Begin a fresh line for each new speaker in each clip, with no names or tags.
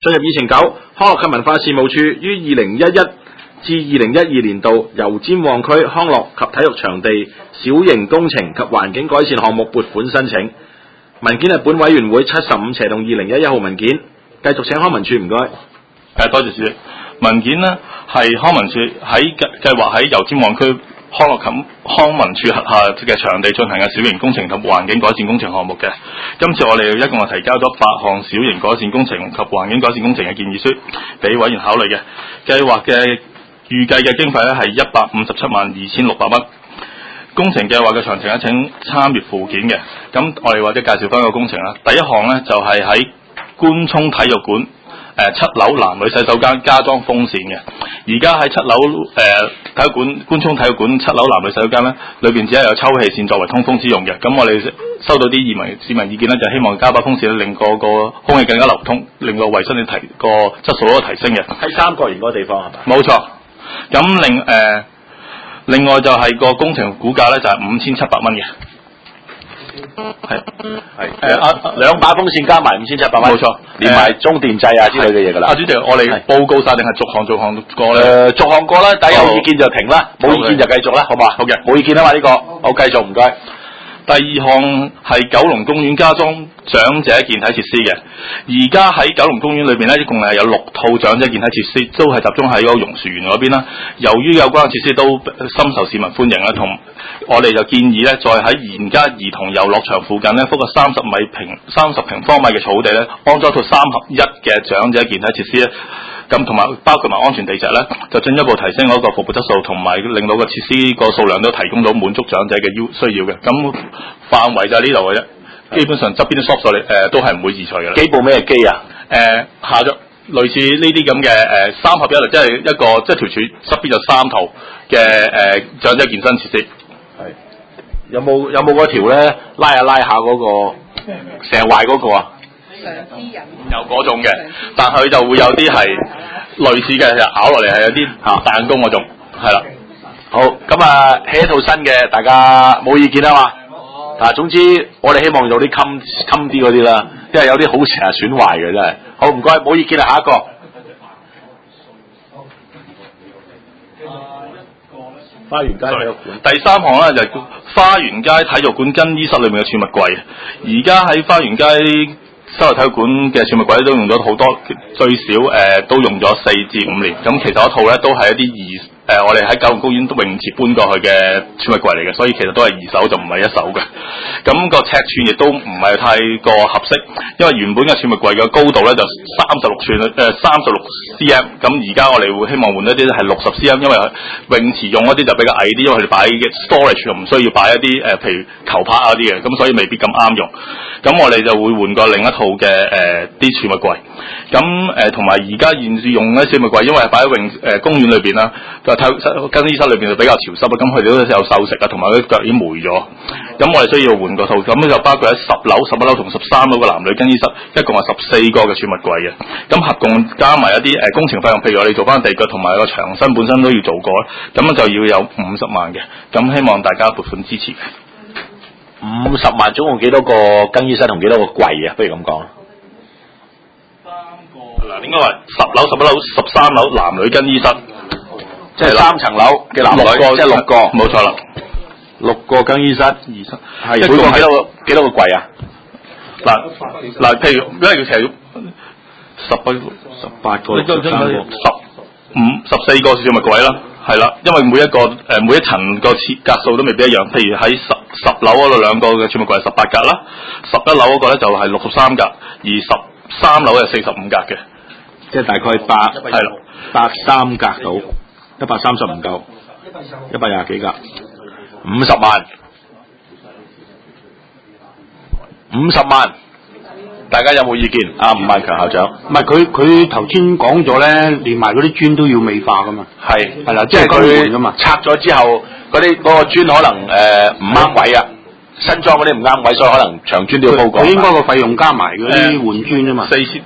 進入議程9，康樂及文化事務處於2011至2012年度油尖旺區康樂及體育場地小型工程及環境改善項目撥款申請。文件係本委員會75/2011號文件。繼續請康文署唔該。
多謝主席。文件呢係康文署計劃喺油尖旺區康樂及康文署轄下嘅場地進行嘅小型工程及環境改善工程項目嘅。今次我哋一共係提交咗8項小型改善工程及環境改善工程嘅建議書俾委員考慮嘅。計劃嘅預計嘅經費咧係1572600蚊。工程計劃嘅詳情咧，請參閱附件嘅。咁我哋或者介紹翻個工程啦。第一項咧就係喺官涌體育館7樓男女洗手間加裝風扇嘅。而家喺7樓體育館官涌體育館7樓男女洗手間咧，裏邊只係有抽氣扇作為通風之用嘅。咁我哋收到啲市民意見咧，就希望加把風扇令個空氣更加流通，令到衛生嘅個質素都提升嘅。
喺三角形嗰個地方係咪？
冇錯。咁另外就係個工程估價咧就係5700蚊嘅。
兩把風扇加埋5700蚊，
冇錯，
連埋中電掣啊之類嘅嘢㗎啦。
主席，我哋報告晒定係逐項過咧？
逐項過啦，第一有意見就停啦，冇意見就繼續啦，好嘛？
好嘅，
冇意見啊嘛呢個，好繼續唔該。
第二項係九龍公園加裝長者健體設施嘅。而家喺九龍公園裏邊咧，一共係有6套長者健體設施，都係集中喺嗰個榕樹園嗰邊啦。由於有關嘅設施都深受市民歡迎啦，同我哋就建議咧，再喺現家兒童遊樂場附近咧，覆個30平方米嘅草地咧，安裝套3合1嘅長者健體設施咧。咁同埋包括埋安全地石咧，就進一步提升嗰個服務質素，同埋令到個設施個數量都提供到滿足長者嘅需要嘅。咁範圍就係呢度嘅啫，基本上側邊啲 shop 都係唔會移除嘅。
幾部咩機啊？
下咗類似呢啲咁嘅3合1，即係一個即係條柱側邊有3套嘅長者健身設施。
係有冇嗰條咧拉下嗰個成日壞嗰個啊？
有嗰種嘅，但佢就會有啲係類似嘅，咬落嚟係有啲彈弓嗰種，係啦。
好，咁啊起一套新嘅，大家冇意見啊嘛。總之我哋希望有啲襟啲嗰啲啦，因為有啲好成日損壞嘅真係。好，唔該，冇意見啊，下一個。花園街體育館
第3項咧就係花園街體育館更衣室裏面嘅儲物櫃。而家喺花園街室內體育館嘅儲物櫃都用咗好多，最少都用咗4至5年。咁其實一套咧都係一啲我哋喺九龍公園泳池搬過去嘅儲物櫃嚟嘅，所以其實都係2手就唔係1手嘅。咁個尺寸亦都唔係太過合適，因為原本嘅儲物櫃嘅高度咧就36 cm， 咁而家我哋會希望換一啲係60 cm， 因為泳池用一啲就比較矮啲，因為佢哋擺嘅 storage 又唔需要擺一啲譬如球拍啊啲嘅，咁所以未必咁啱用。咁我哋就會換過另一套嘅啲儲物櫃。咁同埋而家現時用嘅儲物櫃，因為係擺喺公園裏邊啦。更衣室裏邊就比較潮濕啊，咁佢哋都有鏽蝕啊，同埋啲腳已經霉咗。咁我哋需要換個套，咁就包括喺10樓、11樓同13樓嘅男女更衣室，一共係14個嘅儲物櫃嘅。咁合共加埋一啲工程費用，譬如我哋做翻地腳同埋個牆身本身都要做過，咁就要有50萬嘅。咁希望大家撥款支持。
50萬總共幾多個更衣室同幾多個櫃啊？不如咁講。
3個嗱，應該話10樓、11樓、13樓男女更衣室。
即係3層樓嘅男女，即係6個，
冇錯啦
，6個更衣室，係每個幾多個櫃啊？
嗱，譬如因為其實18個、13個、14個儲物櫃啦，係啦，因為每一層個設格數都未必一樣。譬如喺10樓嗰度2個嘅儲物櫃係18格啦，11樓嗰個咧就係63格，而13樓係45格嘅，
即係大概83格到。130唔夠，120幾格，50萬，50萬，大家有冇意見？吳萬強校長，
唔係佢頭先講咗咧，連埋嗰啲磚都要美化噶嘛，係啦，即係佢
拆咗之後，嗰個磚可能唔啱位啊，新裝嗰啲唔啱位，所以可能牆磚都要鋪過。
佢應該個費用加埋嗰啲換磚啊嘛
，4000。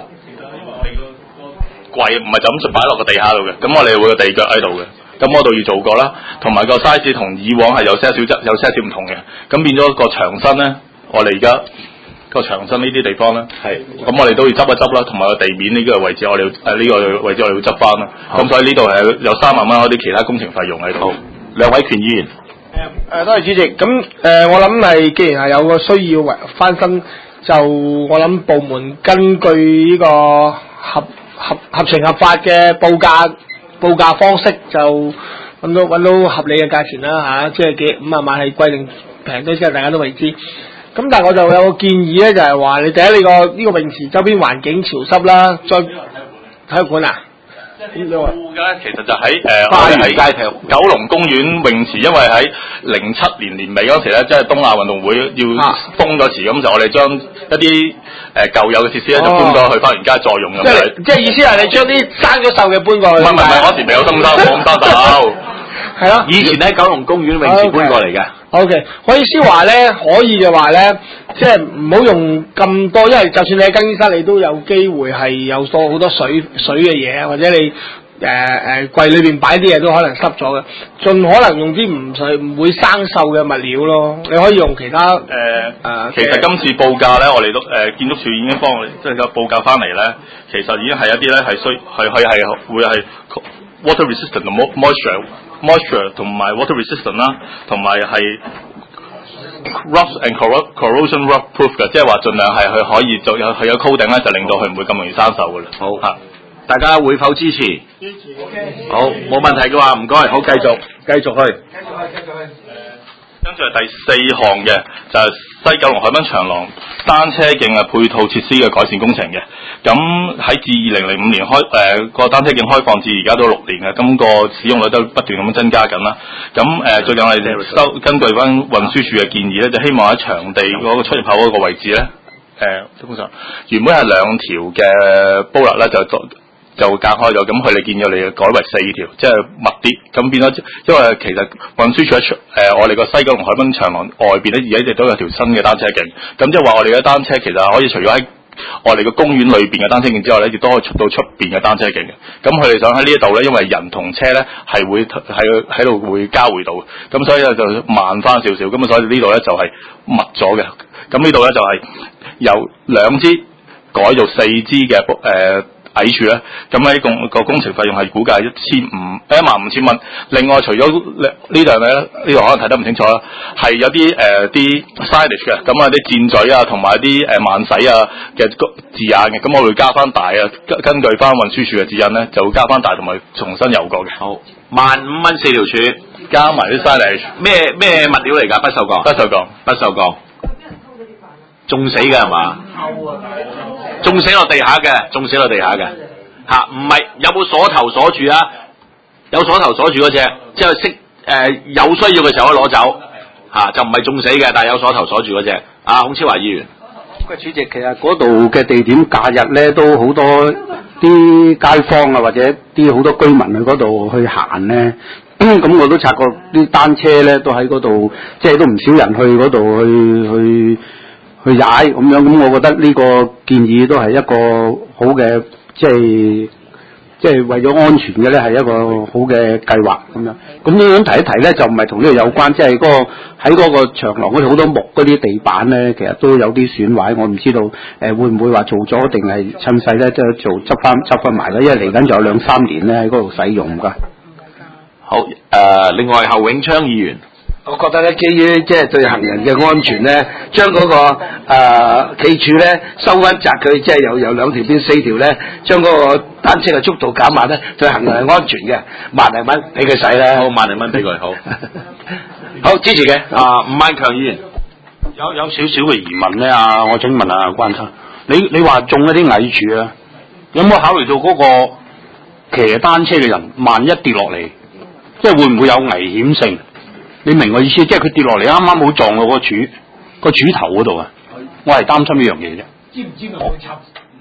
櫃唔係就咁擺落個地下度嘅，咁我哋會有地腳喺度嘅，咁嗰度要做過啦，同埋個 size 同以往係有些少唔同嘅，咁變咗個牆身咧，我哋而家個牆身呢啲地方咧，咁我哋都要執一執啦，同埋個地面呢個位置我哋呢個位置我哋要執翻啦。咁所以呢度係有3萬蚊嗰啲其他工程費用喺度。
梁偉權議員。
多謝主席。咁我諗係，既然係有個需要翻新，就我諗部門根據呢個合情合法嘅報價方式，就揾到合理嘅價錢啦即係50萬係規定平啲，即係大家都為知。咁但係我就有個建議咧，就係話你第一呢個泳池周邊環境潮濕啦，再體育館啊。
其實就喺花園街九龍公園泳池，因為喺07年年尾嗰時咧，即係東亞運動會要封咗池，咁就我哋將一啲舊有嘅設施咧就搬咗去花園街再用咁。
即係意思係你將啲生咗鏽嘅搬過去。
唔係，嗰時未有生鏽，冇咁生鏽。
係咯，
以前喺九龍公園泳池搬過嚟嘅。
OK， 我意思話咧，可以嘅話咧，即係唔好用咁多，因為就算你喺更衣室，你都有機會係有好多水嘅嘢，或者你櫃裏邊擺啲嘢都可能濕咗嘅，盡可能用啲唔會生鏽嘅物料咯。你可以用其他
其實今次報價咧，我哋都建築署已經幫我哋即係個報價翻嚟咧，其實已經係一啲咧係會係 water resistant 同 moisture 同埋 water resistant 啦，同埋係 rust and corrosion rust proof 嘅，即係話盡量係佢可以做有 coating 咧，就令到佢唔會咁容易生鏽嘅啦。
好嚇，大家會否支持？支持。Okay. 好，冇問題嘅話，唔該，好繼續去。
跟住係第4項嘅，就係西九龍海濱長廊單車徑嘅配套設施嘅改善工程嘅。咁喺自2005年個單車徑開放至而家都6年嘅，咁個使用率都不斷咁增加緊啦。咁最近我哋根據翻運輸署嘅建議咧，就希望喺場地嗰個出入口嗰個位置咧，基本上原本係2條嘅煲勒咧就隔開咗，咁佢哋建議你改為4條，即係密啲，咁變咗，因為其實運輸署喺我哋個西九龍海濱長廊外邊咧，而家亦都有條新嘅單車徑，咁即係話我哋嘅單車其實可以除咗喺我哋個公園裏邊嘅單車徑之外咧，亦都可以出到出邊嘅單車徑嘅。咁佢哋想喺呢一度咧，因為人同車咧係會喺度會交匯到，咁所以咧就慢翻少少，咁所以呢度咧就係密咗嘅。咁呢度咧就係由2支改做4支嘅矮柱咧，咁喺個工程費用係估計15000蚊。另外除咗呢度咧，呢度可能睇得唔清楚啦，係有啲signage 嘅，咁啊啲箭嘴啊，同埋啲慢駛啊嘅字眼嘅，咁我會加翻大啊，根據翻運輸署嘅指引咧，就會加翻大同埋重新油過嘅。
好，15,000蚊4條柱，
加埋啲 signage。咩
物料嚟㗎？不鏽鋼。中死嘅係嘛？中死落地下嘅嚇，唔係有冇鎖頭鎖住啊？有鎖頭鎖住嗰隻，即係有需要嘅時候可以攞走嚇，就唔係中死嘅，但係有鎖頭鎖住嗰隻。孔超華議員，
主席，其實嗰度嘅地點假日咧都好多啲街坊啊，或者啲好多居民去嗰度去行咧。咁我都察覺啲單車咧都喺嗰度，即係都唔少人去嗰度去踩咁樣，咁我覺得呢個建議都係一個好嘅，即係為咗安全嘅咧，係一個好嘅計劃咁樣。咁樣提一提咧，就唔係同呢個有關，即係喺嗰個長廊嗰度好多木嗰啲地板咧，其實都有啲損壞。我唔知道會唔會話做咗，定係趁勢咧即係執翻埋咧，因為嚟緊仲有2-3年咧喺嗰度使用㗎。
好，另外侯永昌議員。
我覺得咧，基於即係對行人嘅安全咧，將嗰個企柱咧收翻窄佢，即係由2條變4條咧，將嗰個單車嘅速度減慢咧，對行人係安全嘅。萬零蚊俾佢使啦。
好，萬零蚊俾佢，好。
好支持嘅。
伍萬強議員
有少少嘅疑問咧，我想問下關生，你話種一啲矮柱啊，有冇考慮到嗰個騎單車嘅人，萬一跌落嚟，即係會唔會有危險性？你明我意思，即係佢跌落嚟啱啱好撞到個柱頭嗰度啊！我係擔心呢樣嘢啫。知唔知佢插？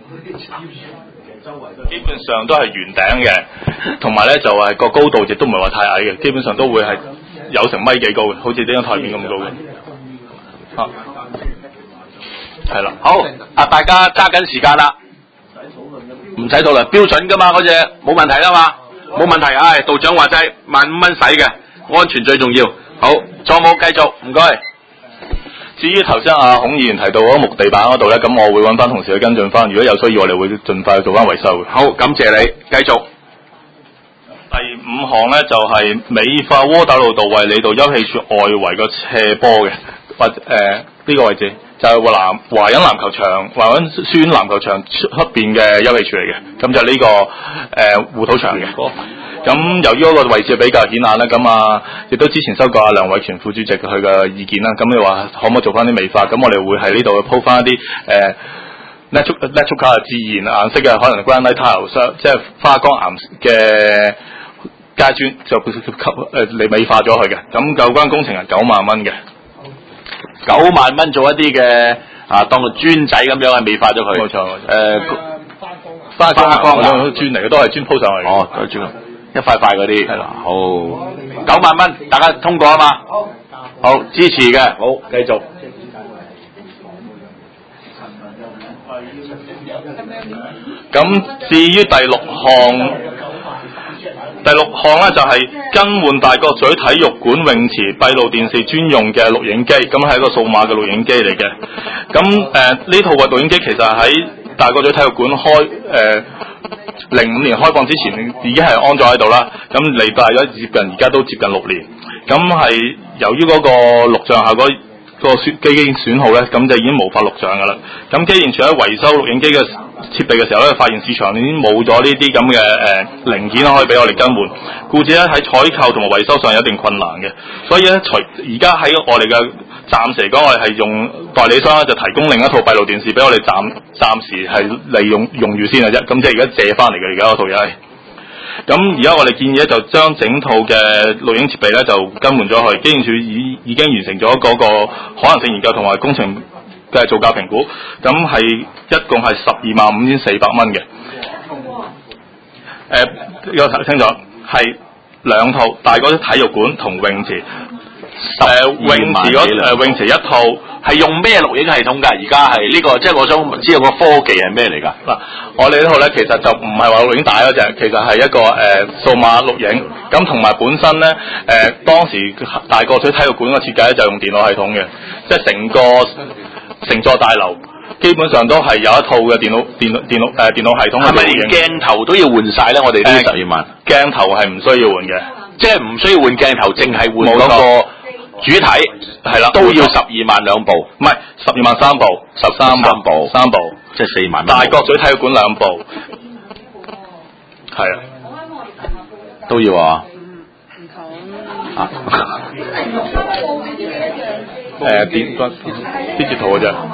基本上都係圓頂嘅，同埋咧就係個高度亦都唔係話太矮嘅，基本上都會係有成米幾高嘅，好似呢張台面咁高嘅。係啦，
好，大家揸緊時間啦，唔使討論，標準㗎嘛，嗰隻冇問題㗎嘛，冇問題。道長話齋15,000蚊使嘅，安全最重要。好，再冇繼續，唔該。
至於頭先阿孔議員提到嗰個木地板嗰度咧，咁我會揾翻同事去跟進翻，如果有需要，我哋會盡快去做翻維修嘅。
好，感謝你，繼續。
第5項咧就係、美化窩打老道衛理道休憩處外圍個斜坡嘅，或呢個位置就係華欣籃球場、華欣書院籃球場出邊嘅休憩處嚟嘅，咁就呢、個護土牆嘅。咁由於嗰個位置比較顯眼啦，咁亦都之前收過阿梁偉權副主席佢嘅意見啦，咁你話可唔可以做翻啲美化？咁我哋會喺呢度鋪翻一啲natural 自然顏色嘅，可能 granite tile 即係花崗岩嘅階磚就嚟美化咗佢嘅。咁有關工程係9萬蚊嘅
，9萬蚊做一啲嘅當個磚仔咁樣去美化咗佢。
冇錯。
花崗
岩磚嚟嘅，都係磚鋪上去。
哦，都係磚，一塊塊嗰啲。
係啦。
好，9萬蚊，大家通過啊嘛。好，支持嘅。好，繼續。
咁至於第六項咧就係更換大角咀體育館泳池閉路電視專用嘅錄影機，咁係一個數碼嘅錄影機嚟嘅。咁呢套嘅錄影機其實喺大角咀體育館05年開放之前已經係安咗喺度啦。咁嚟到咗而家都接近6年。咁係由於嗰個錄像效果個機已損耗咧，咁就已經無法錄像噶啦。咁機電署喺維修錄影機嘅設備嘅時候咧，發現市場已經冇咗呢啲咁嘅零件可以俾我哋更換，故此咧喺採購同埋維修上有一定困難嘅。所以咧，而家喺我哋嘅暫時嚟講，我哋係用代理商咧就提供另一套閉路電視俾我哋暫時係利用住先嘅啫。咁即係而家借翻嚟嘅而家嗰套嘢係。咁而家我哋建議咧就將整套嘅錄影設備咧就更換咗去，機電署已經完成咗嗰個可能性研究同埋工程嘅造價評估，咁係一共係125,400蚊嘅。有睇清楚係兩套大角咀體育館同泳池。泳池一套
係用咩錄影系統㗎？而家係呢個，即係我想知道個科技係咩嚟㗎？
嗱，我哋呢套咧其實就唔係話錄影帶嗰隻，其實係一個數碼錄影。咁同埋本身咧當時大角咀體育館嘅設計咧就用電腦系統嘅，即係成座大樓基本上都係有一套嘅電腦系統。
係咪連鏡頭都要換晒咧？我哋呢12萬
鏡頭係唔需要換嘅，
即係唔需要換鏡頭，淨係換嗰個主體係啦，都要12萬2部，
唔係12萬3部，3部，
即係4萬。
大角咀體育館2部，係啊，
都要啊。
啲截圖嘅啫。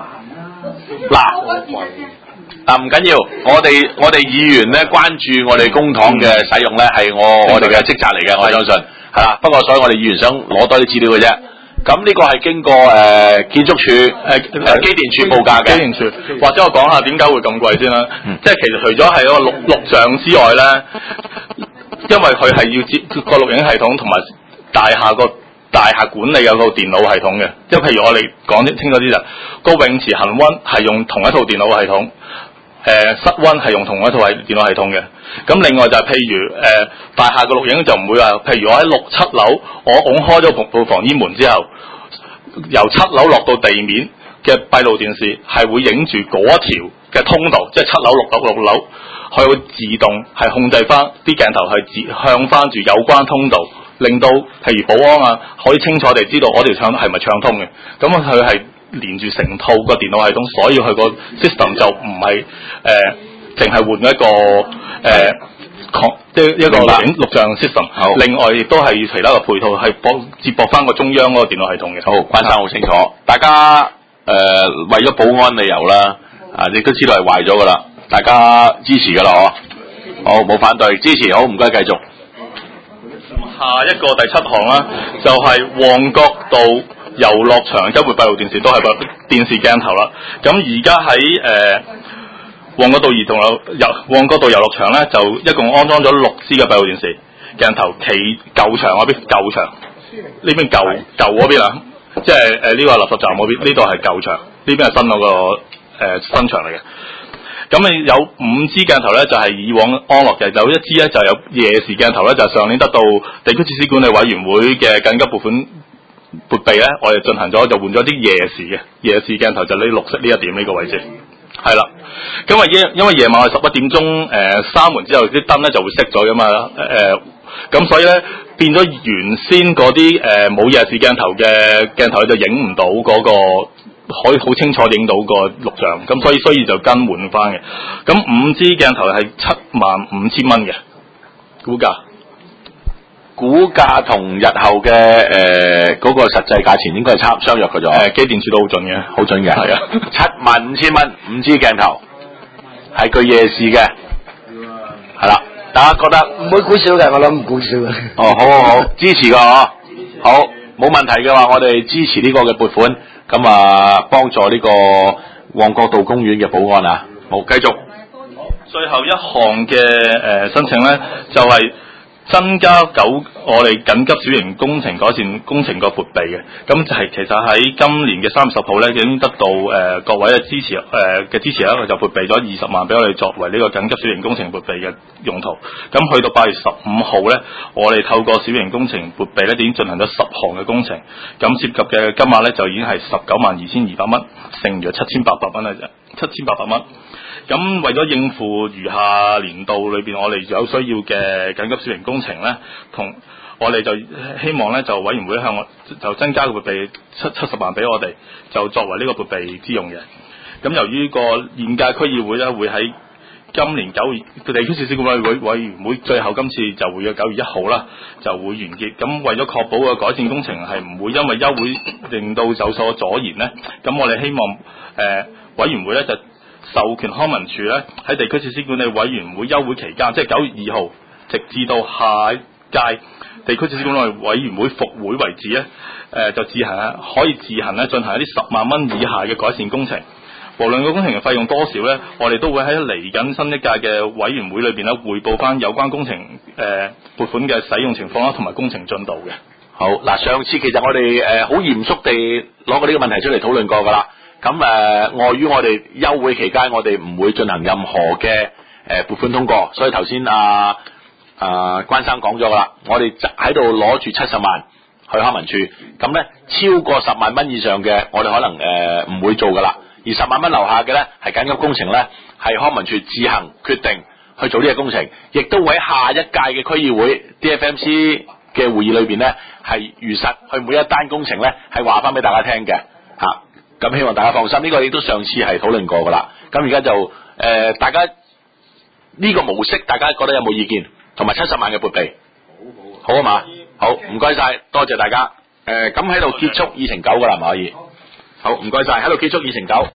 嗱，唔緊要，我哋議員咧關注我哋公帑嘅使用咧係我哋嘅職責嚟嘅，我相信係啦。不過所以我哋議員想攞多啲資料嘅啫。咁呢個係經過建築署機電署報價嘅。
機電署，或者我講下點解會咁貴先啦。即係其實除咗係嗰個錄像之外咧，因為佢係要接個錄影系統同埋大廈管理有套電腦系統嘅。即係譬如我哋講清楚啲就個泳池恒溫係用同一套電腦系統。室溫係用同一套電腦系統嘅。咁另外就係譬如大廈嘅錄影就唔會話，譬如我喺6、7樓，我拱開咗部防煙門之後，由7樓落到地面嘅閉路電視係會影住嗰一條嘅通道，即係7樓、6樓，佢會自動係控制翻啲鏡頭係向翻住有關通道，令到譬如保安可以清楚地知道嗰條窗係咪暢通嘅。咁佢係連住成套個電腦系統，所以佢個 system 就唔係淨係換一個即係一個錄像 system。另外亦都係其他嘅配套係接駁翻個中央嗰個電腦系統嘅。
好，關生好清楚。大家為咗保安理由啦，亦都知道係壞咗噶啦，大家支持噶啦，好，冇反對，支持，好，唔該，繼續。
下一個第7項啦，就係旺角道遊樂場周末閉路電視都係個電視鏡頭啦。咁而家喺旺角道遊樂場咧，就一共安裝咗6支嘅閉路電視鏡頭，其舊場嗰邊呢邊舊嗰邊啊，即係呢個垃圾站嗰邊，呢度係舊場，呢邊係新嗰個新場嚟嘅。咁你有5支鏡頭咧，就係以往安樂嘅，有1支咧就有夜視鏡頭咧，就係上年得到地區設施管理委員會嘅緊急撥款撥備咧，我哋進行咗就換咗啲夜視鏡頭，就呢綠色呢一點呢個位置。係啦，因為夜晚係11點鐘閂門之後啲燈咧就會熄咗噶嘛，咁所以咧變咗原先嗰啲冇夜視鏡頭嘅鏡頭就影唔到嗰個可以好清楚影到個錄像，咁所以需要就更換翻嘅。咁5G 鏡頭係75,000蚊嘅
股價同日後嘅嗰個實際價錢應該係相約嘅咗。
機電處都好準嘅，
好準嘅。
係啊
，75,000蚊5G 鏡頭係具夜視嘅，係啦。大家覺得
唔會估少嘅，我諗唔估少嘅。
哦，好，支持嘅嗬，好，冇問題嘅話，我哋支持呢個嘅撥款，咁啊幫助呢個旺角道公園嘅保安啊。好，繼續。
最後一項嘅申請咧，就係增加我哋緊急小型工程改善工程個撥備嘅，咁就係其實喺今年嘅3月10號咧已經得到各位嘅支持啦，佢就撥備咗20萬俾我哋作為呢個緊急小型工程撥備嘅用途。咁去到8月15號咧，我哋透過小型工程撥備咧已經進行咗10項嘅工程，咁涉及嘅金額咧就已經係192200蚊，剩餘7800蚊啦啫，7800蚊。咁為咗應付餘下年度裏邊我哋有需要嘅緊急小型工程咧，同我哋就希望咧就委員會向我就增加個撥備70萬俾我哋，就作為呢個撥備之用嘅。咁由於個現屆區議會咧會喺今年9月地區市管委員會最後今次就會喺9月1號啦就會完結。咁為咗確保個改善工程係唔會因為休會令到有所阻延咧，咁我哋希望委員會咧就授權康文署咧喺地區設施管理委員會休會期間，即係9月2號，直至到下一屆地區設施管理委員會復會為止咧，就可以自行咧進行一啲10萬蚊以下嘅改善工程。無論個工程嘅費用多少咧，我哋都會喺嚟緊新一屆嘅委員會裏邊咧匯報翻有關工程撥款嘅使用情況啦，同埋工程進度嘅。
好嗱，上次其實我哋好嚴肅地攞過呢個問題出嚟討論過㗎啦。咁礙於我哋休會期間，我哋唔會進行任何嘅撥款通過，所以頭先關生講咗㗎啦，我哋喺度攞住70萬去康文署，咁咧超過10萬蚊以上嘅，我哋可能唔會做㗎啦，而10萬蚊樓下嘅咧係緊急工程咧，係康文署自行決定去做呢個工程，亦都會喺下一屆嘅區議會 DFMC 嘅會議裏邊咧係如實去每一單工程咧係話翻俾大家聽嘅嚇。咁希望大家放心，呢個亦都上次係討論過㗎啦。咁而家就大家呢個模式，大家覺得有冇意見？同埋70萬嘅撥備，好啊嘛，好唔該晒，多謝大家。咁喺度結束議程9㗎啦，係咪可以？好唔該晒，喺度結束議程9。